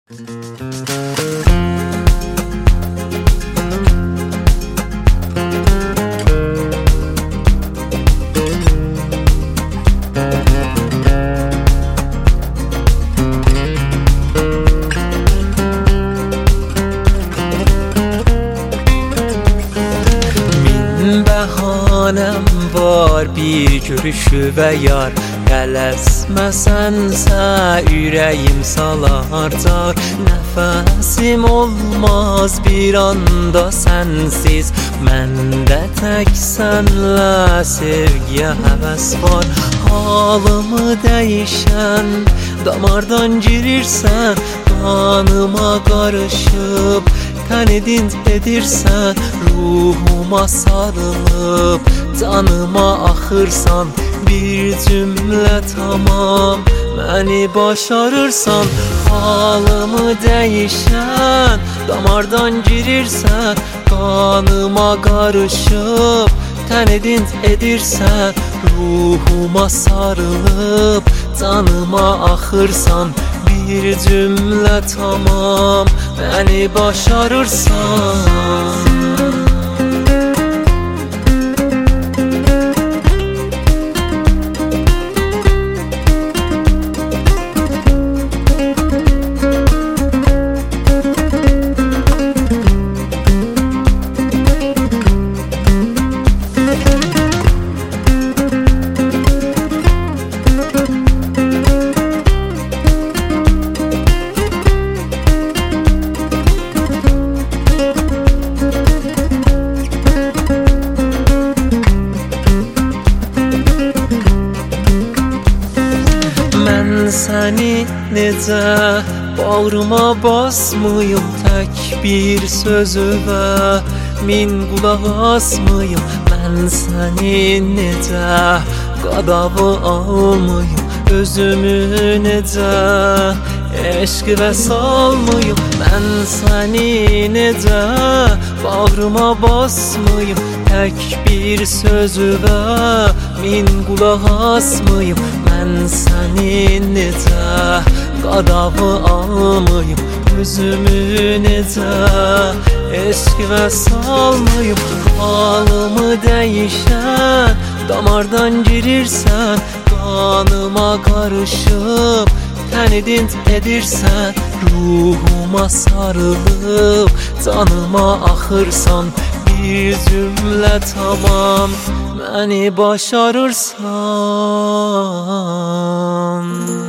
Bəhanəm var bir görüşü və yar, tələsməsənsə ürəyim salarcar. Nəfəsim olmaz bir anda sənsiz, məndə tək sənlə sevgiyə həvəs var. Halımı dəyişən damardan girirsən, qanıma qarışıb tənidint edirsən, ruhuma sarılıb canıma axırsan. Bir cümlə tamam məni başarırsan, halımı dəyişən damardan girirsən, qanıma qarışıb tənidint edirsən, ruhuma sarılıb canıma axırsan. Bir cümlə tamam məni başarırsan. Səni necə bağrıma basmayım, tək bir sözüvə min qulaq asmayım. Mən səni necə qadavı almayım, özümü necə eşqivə salmayım. Mən səni necə bağrıma basmayım, tək bir sözüvə min qulaq asmayım. Mən səni necə qadavı almayım, özümü necə eşqivə salmayım. Halımı dəyişən damardan girirsən, qanıma qarışıb tənidint edirsən, ruhuma sarılıb canıma axırsan. Bir cümlə tamam məni başarırsan.